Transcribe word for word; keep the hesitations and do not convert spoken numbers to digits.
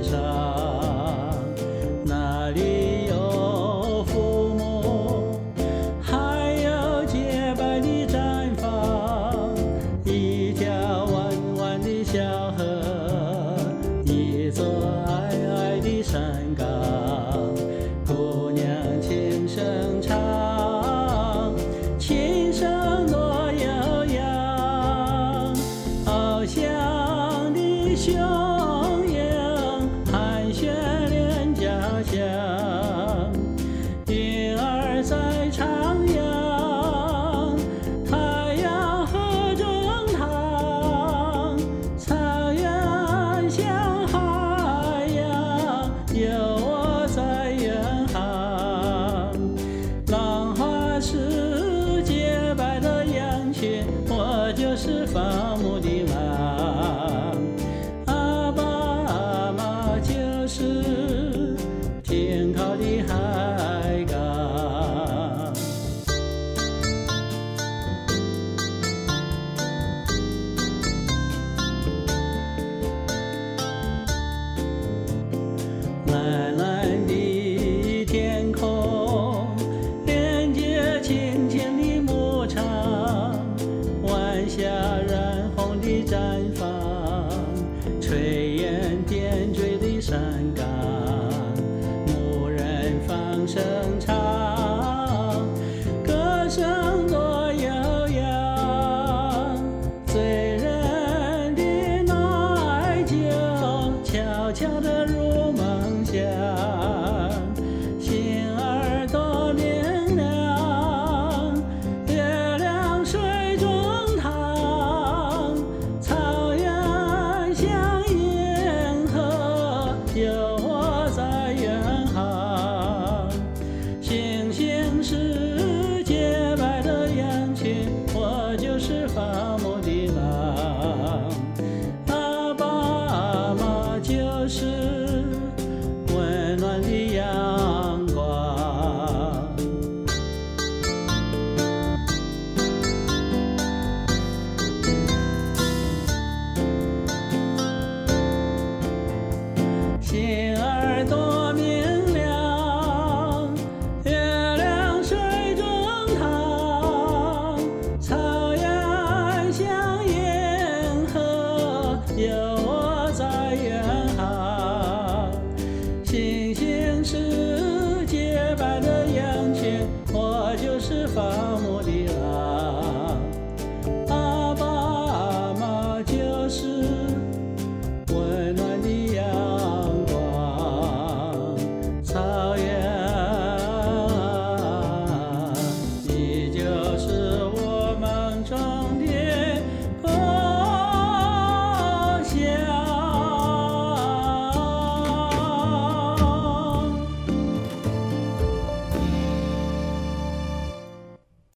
上，那里有父母，还有洁白的毡房，一条弯弯的小河，一座矮矮的山岗，姑娘轻声唱，琴声多悠扬，翱翔的雄鹰盘旋脸颊响，云儿在徜徉，太阳河中淌，草原像海洋，有我在远航。浪花是洁白的羊群，我就是放牧的狼。阿爸阿妈就是停靠的海港。蓝蓝的天空连接青青的牧场，晚霞染红的毡房，炊烟点缀的山岗，牧人放声唱，歌声多悠扬，醉人的奶酒悄悄地入梦乡，心儿多明亮，月亮水中淌，草原像银河，有我在远航。星星是洁白的羊群，我就是放牧的狼。阿爸阿妈就是温暖的阳光。心儿多明亮，月亮水中淌，草原像银河，有